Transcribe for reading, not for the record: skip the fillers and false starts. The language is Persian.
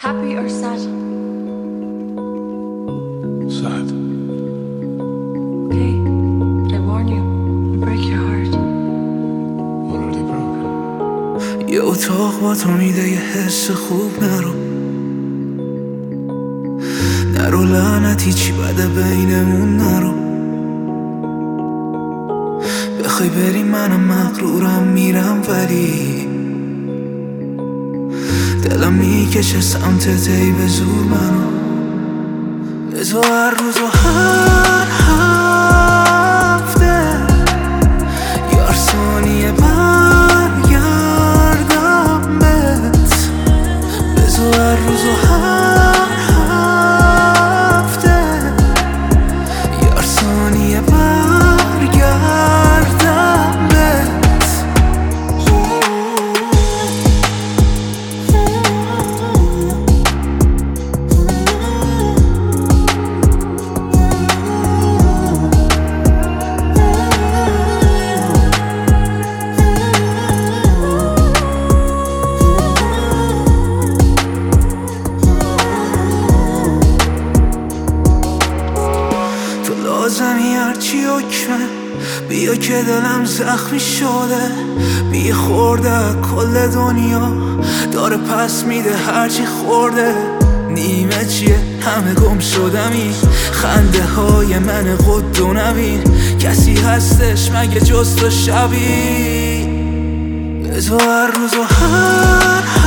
Happy or sad? Sad. Okay, but I warn you, I'll break your heart. Already broken. یه اتاق با تو میده یه حس خوب نرو لعنتی چی بده بینمون نرو بخوای بری منم مغرورم میرم ولی دلم میکشه سمتت ای به زور منو بزو هر روز و هر هفته یار ثانیه برگردم بهت بزو هر روز و هر هفته یار ثانیه برگردم بهت لازمی هرچی حکمه بیا که دلم زخمی شده بی خورده کل دنیا داره پس میده هرچی خورده نیمه چیه همه گم شدمی خنده های من قد و نبین کسی هستش مگه جز تو شبیه بزو هر روز و هر